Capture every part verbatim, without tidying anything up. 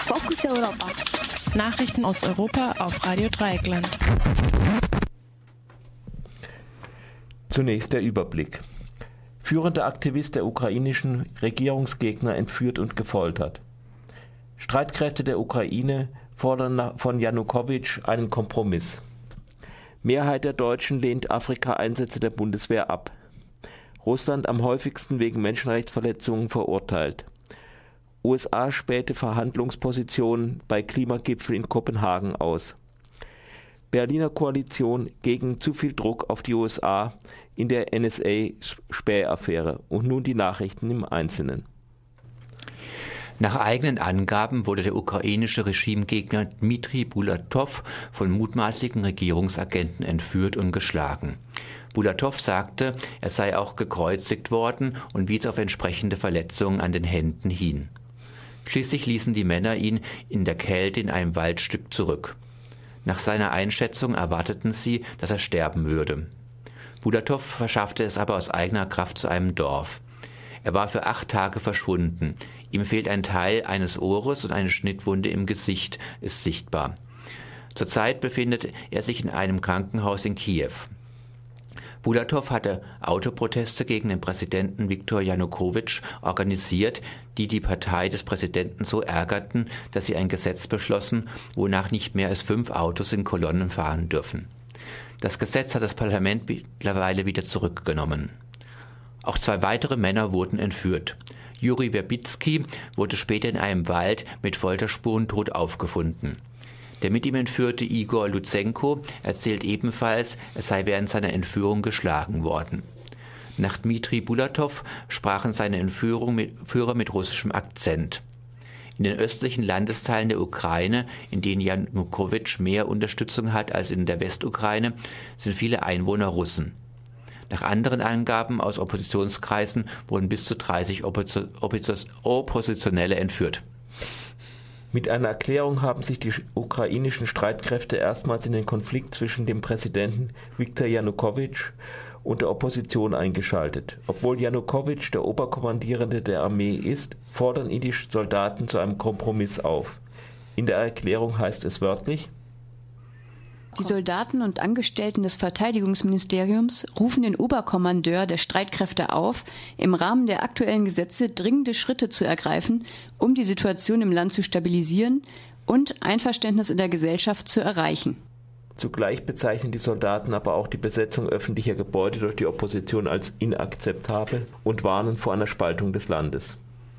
Fokus Europa. Nachrichten aus Europa auf Radio Dreieckland. Zunächst der Überblick. Führender Aktivist der ukrainischen Regierungsgegner entführt und gefoltert. Streitkräfte der Ukraine fordern von Janukowitsch einen Kompromiss. Mehrheit der Deutschen lehnt Afrika-Einsätze der Bundeswehr ab. Russland am häufigsten wegen Menschenrechtsverletzungen verurteilt. U S A spähte Verhandlungspositionen bei Klimagipfel in Kopenhagen aus. Berliner Koalition gegen zu viel Druck auf die U S A in der N S A-Spähaffäre. Und nun die Nachrichten im Einzelnen. Nach eigenen Angaben wurde der ukrainische Regimegegner Dmitri Bulatow von mutmaßlichen Regierungsagenten entführt und geschlagen. Bulatow sagte, er sei auch gekreuzigt worden und wies auf entsprechende Verletzungen an den Händen hin. Schließlich ließen die Männer ihn in der Kälte in einem Waldstück zurück. Nach seiner Einschätzung erwarteten sie, dass er sterben würde. Bulatow verschaffte es aber aus eigener Kraft zu einem Dorf. Er war für acht Tage verschwunden. Ihm fehlt ein Teil eines Ohres und eine Schnittwunde im Gesicht ist sichtbar. Zurzeit befindet er sich in einem Krankenhaus in Kiew. Bulatow hatte Autoproteste gegen den Präsidenten Viktor Janukowitsch organisiert, die die Partei des Präsidenten so ärgerten, dass sie ein Gesetz beschlossen, wonach nicht mehr als fünf Autos in Kolonnen fahren dürfen. Das Gesetz hat das Parlament mittlerweile wieder zurückgenommen. Auch zwei weitere Männer wurden entführt. Juri Verbitsky wurde später in einem Wald mit Folterspuren tot aufgefunden. Der mit ihm entführte Igor Lutsenko erzählt ebenfalls, er sei während seiner Entführung geschlagen worden. Nach Dmitri Bulatow sprachen seine Entführer mit russischem Akzent. In den östlichen Landesteilen der Ukraine, in denen Janukowitsch mehr Unterstützung hat als in der Westukraine, sind viele Einwohner Russen. Nach anderen Angaben aus Oppositionskreisen wurden bis zu dreißig Oppositionelle entführt. Mit einer Erklärung haben sich die ukrainischen Streitkräfte erstmals in den Konflikt zwischen dem Präsidenten Viktor Janukowitsch und der Opposition eingeschaltet. Obwohl Janukowitsch der Oberkommandierende der Armee ist, fordern ihn die Soldaten zu einem Kompromiss auf. In der Erklärung heißt es wörtlich: Die Soldaten und Angestellten des Verteidigungsministeriums rufen den Oberkommandeur der Streitkräfte auf, im Rahmen der aktuellen Gesetze dringende Schritte zu ergreifen, um die Situation im Land zu stabilisieren und Einverständnis in der Gesellschaft zu erreichen. Zugleich bezeichnen die Soldaten aber auch die Besetzung öffentlicher Gebäude durch die Opposition als inakzeptabel und warnen vor einer Spaltung des Landes.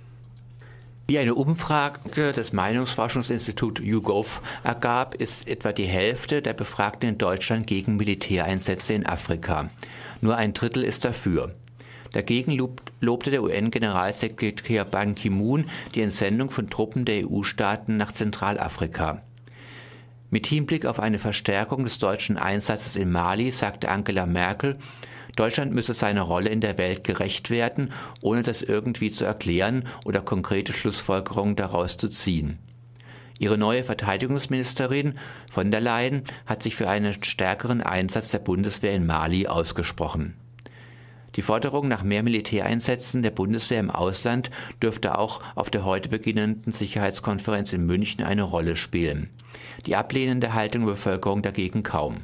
Wie eine Umfrage des Meinungsforschungsinstituts YouGov ergab, ist etwa die Hälfte der Befragten in Deutschland gegen Militäreinsätze in Afrika. Nur ein Drittel ist dafür. Dagegen lobte der U N-Generalsekretär Ban Ki-moon die Entsendung von Truppen der E U-Staaten nach Zentralafrika. Mit Hinblick auf eine Verstärkung des deutschen Einsatzes in Mali sagte Angela Merkel, Deutschland müsse seiner Rolle in der Welt gerecht werden, ohne das irgendwie zu erklären oder konkrete Schlussfolgerungen daraus zu ziehen. Ihre neue Verteidigungsministerin von der Leyen hat sich für einen stärkeren Einsatz der Bundeswehr in Mali ausgesprochen. Die Forderung nach mehr Militäreinsätzen der Bundeswehr im Ausland dürfte auch auf der heute beginnenden Sicherheitskonferenz in München eine Rolle spielen. Die ablehnende Haltung der Bevölkerung dagegen kaum.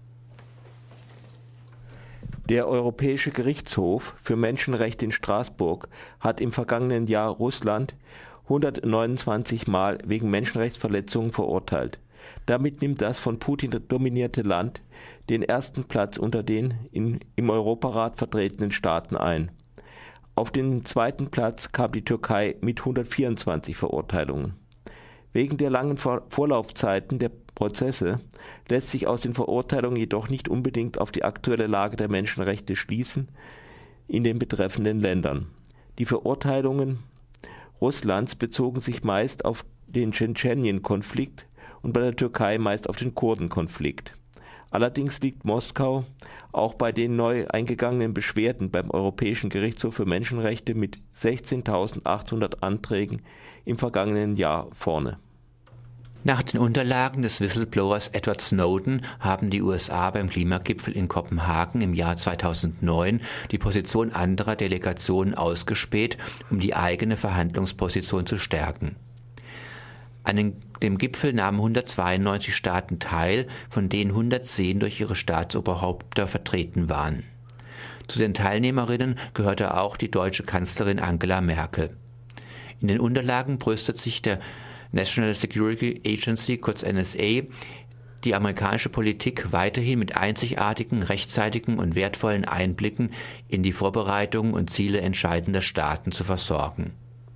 Der Europäische Gerichtshof für Menschenrechte in Straßburg hat im vergangenen Jahr Russland hundertneunundzwanzig Mal wegen Menschenrechtsverletzungen verurteilt. Damit nimmt das von Putin dominierte Land den ersten Platz unter den in, im Europarat vertretenen Staaten ein. Auf den zweiten Platz kam die Türkei mit hundertvierundzwanzig Verurteilungen. Wegen der langen Vorlaufzeiten der Prozesse lässt sich aus den Verurteilungen jedoch nicht unbedingt auf die aktuelle Lage der Menschenrechte schließen in den betreffenden Ländern. Die Verurteilungen Russlands bezogen sich meist auf den Tschetschenien-Konflikt und bei der Türkei meist auf den Kurdenkonflikt. Allerdings liegt Moskau auch bei den neu eingegangenen Beschwerden beim Europäischen Gerichtshof für Menschenrechte mit sechzehntausendachthundert Anträgen im vergangenen Jahr vorne. Nach den Unterlagen des Whistleblowers Edward Snowden haben die U S A beim Klimagipfel in Kopenhagen im Jahr zweitausendneun die Position anderer Delegationen ausgespäht, um die eigene Verhandlungsposition zu stärken. An dem Gipfel nahmen hundertzweiundneunzig Staaten teil, von denen hundertzehn durch ihre Staatsoberhäupter vertreten waren. Zu den Teilnehmerinnen gehörte auch die deutsche Kanzlerin Angela Merkel. In den Unterlagen brüstet sich der National Security Agency, kurz N S A, die amerikanische Politik weiterhin mit einzigartigen, rechtzeitigen und wertvollen Einblicken in die Vorbereitungen und Ziele entscheidender Staaten zu versorgen.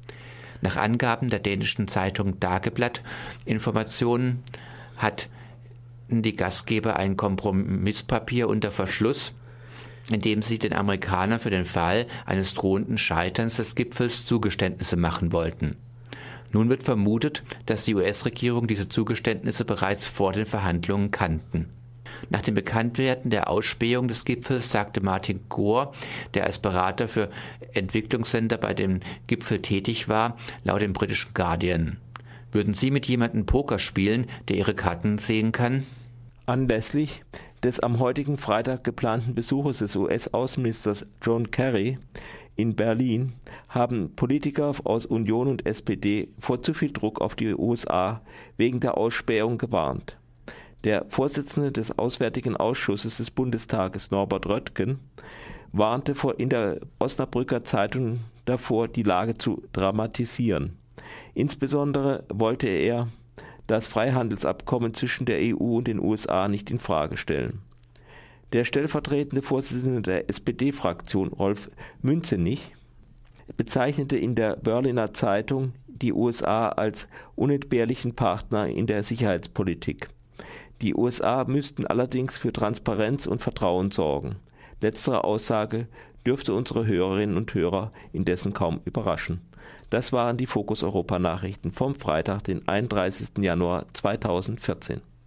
Nach Angaben der dänischen Zeitung Dagblatt Informationen hatten die Gastgeber ein Kompromisspapier unter Verschluss, in dem sie den Amerikanern für den Fall eines drohenden Scheiterns des Gipfels Zugeständnisse machen wollten. Nun wird vermutet, dass die U S-Regierung diese Zugeständnisse bereits vor den Verhandlungen kannten. Nach dem Bekanntwerden der Ausspähung des Gipfels sagte Martin Gore, der als Berater für Entwicklungsländer bei dem Gipfel tätig war, laut dem britischen Guardian: Würden Sie mit jemandem Poker spielen, der Ihre Karten sehen kann? Anlässlich des am heutigen Freitag geplanten Besuches des U S-Außenministers John Kerry in Berlin haben Politiker aus Union und S P D vor zu viel Druck auf die U S A wegen der Ausspähung gewarnt. Der Vorsitzende des Auswärtigen Ausschusses des Bundestages, Norbert Röttgen, warnte in der Osnabrücker Zeitung davor, die Lage zu dramatisieren. Insbesondere wollte er das Freihandelsabkommen zwischen der E U und den U S A nicht in Frage stellen. Der stellvertretende Vorsitzende der S P D-Fraktion, Rolf Müntzenich, bezeichnete in der Berliner Zeitung die U S A als unentbehrlichen Partner in der Sicherheitspolitik. Die U S A müssten allerdings für Transparenz und Vertrauen sorgen. Letztere Aussage dürfte unsere Hörerinnen und Hörer indessen kaum überraschen. Das waren die Fokus Europa Nachrichten vom Freitag, den einunddreißigsten Januar zweitausendvierzehn.